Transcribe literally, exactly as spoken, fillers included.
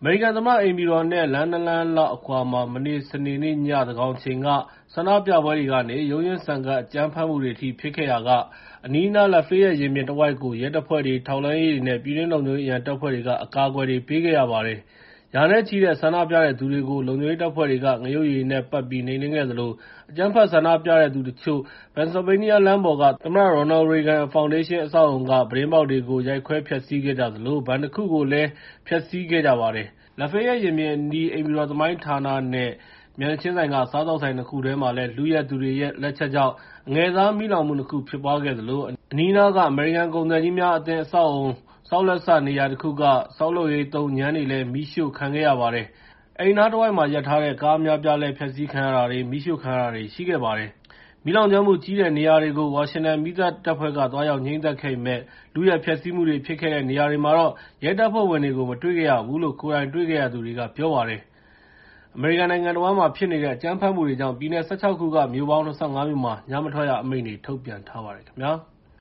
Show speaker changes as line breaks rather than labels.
မေရိကန်သမ္မတအိမ်ဖြူတော်နဲ့ လမ်း ၂ လမ်းလောက်အကွာမှာ မနေ့ စနေနေ့ည သန်းခေါင်အချိန်က ဆန္ဒပြပွဲတွေကနေ ရုန်းရင်းဆန်ခတ် အကြမ်းဖက်မှုတွေအထိ ဖြစ်ခဲ့ရာက အနီးအနား လတ်ဖေးယပ်ရင်ပြင်တဝိုက်ကို ရဲတပ်ဖွဲ့တွေ၊ ထောက်လှမ်းရေးတွေနဲ့ ပြည်တွင်းလုံခြုံရေး အရန်တပ်ဖွဲ့တွေက အကာအကွယ်တွေ ပေးခဲ့ရပါတယ်။ ရာနဲ့ချီတဲ့ ဆန္ဒပြတဲ့သူတွေကို လုံခြုံရေးတပ်ဖွဲ့တွေက ငရုတ်ရည်တွေနဲ့ပက်ပြီး နှိမ်နင်းခဲ့သလို အကြမ်းဖက်ဆန္ဒပြတဲ့သူတချို့ Pennsylvania လမ်းပေါ်က သမ္မတ Ronald Reagan ဖောင်ဒေးရှင်း အဆောက်အအုံက ပြတင်းပေါက်တွေကို ရိုက်ခွဲဖျက်ဆီးခဲ့ကြသလို ဘဏ်တခုကိုလည်း ဖျက်ဆီးခဲ့ကြပါတယ်။ လတ်ဖေးယပ်ရင်ပြင်အနီး အိမ်ဖြူတော်သမိုင်းဌာနနဲ့ မျက်နှာချင်းဆိုင်က စားသောက်ဆိုင်နှစ်ခုထဲမှာလည်း လုယက်သူတွေရဲ့ လက်ချက်ကြောင့် အငယ်စားမီးလောင်မှု နှစ်ခု ဖြစ်ပွားခဲ့သလို အနီးနားက အမေရိကန်ကုန်သည်ကြီးများအသင်း အဆောက်အအုံ ဆောက်လက်စနေရာတခုက ဆောက်လုပ်ရေးသုံး ငြမ်းတွေလည်း မီးရှို့ခံခဲ့ရပါတယ်။ အဲဒီနားတဝိုက်မှာ ရပ်ထားတဲ့ ကားအများအပြားလည်း ဖျက်ဆီးခံရတာတွေ မီးရှို့ခံရတာတွေ ရှိခဲ့ပါတယ်။ မီးလောင်ကျွမ်းမှုကြီးတဲ့နေရာတွေကို ဝါရှင်တန်မီးသတ်တပ်ဖွဲ့က သွားရောက်ငြှိမ်းသတ်ခဲ့ပေမယ့် လုယက်ဖျက်ဆီးမှုတွေ ဖြစ်ခဲ့တဲ့နေရာတွေမှာတော့ ရဲတပ်ဖွဲ့ဝင်တွေကို မတွေ့ခဲ့ရဘူးလို့ ကိုယ်တိုင်တွေ့ခဲ့ရသူတွေက ပြောပါတယ်။ အမေရိကန်နိုင်ငံတဝန်းမှာဖြစ်နေတဲ့ အကြမ်းဖက်မှုတွေကြောင့် ပြည်နယ် ၁၆ ခုက မြို့ပေါင်း ၂၅ မြို့မှာ ညမထွက်ရအမိန့်တွေ ထုတ်ပြန်ထားပါတယ်ခင်ဗျာ။